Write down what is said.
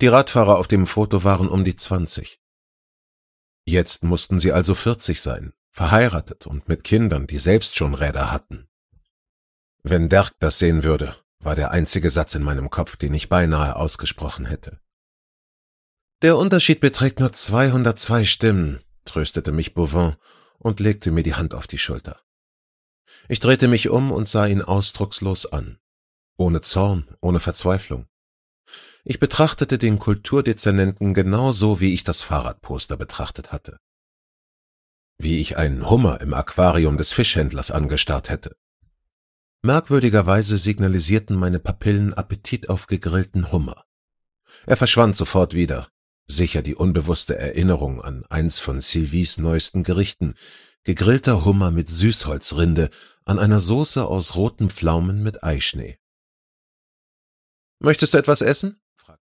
Die Radfahrer auf dem Foto waren um die 20. Jetzt mussten sie also 40 sein, verheiratet und mit Kindern, die selbst schon Räder hatten. Wenn Dirk das sehen würde, war der einzige Satz in meinem Kopf, den ich beinahe ausgesprochen hätte. »Der Unterschied beträgt nur 202 Stimmen«, tröstete mich Bouvin und legte mir die Hand auf die Schulter. Ich drehte mich um und sah ihn ausdruckslos an, ohne Zorn, ohne Verzweiflung. Ich betrachtete den Kulturdezernenten genauso, wie ich das Fahrradposter betrachtet hatte. Wie ich einen Hummer im Aquarium des Fischhändlers angestarrt hätte. Merkwürdigerweise signalisierten meine Papillen Appetit auf gegrillten Hummer. Er verschwand sofort wieder, sicher die unbewusste Erinnerung an eins von Sylvies neuesten Gerichten, gegrillter Hummer mit Süßholzrinde an einer Sauce aus roten Pflaumen mit Eischnee. »Möchtest du etwas essen?«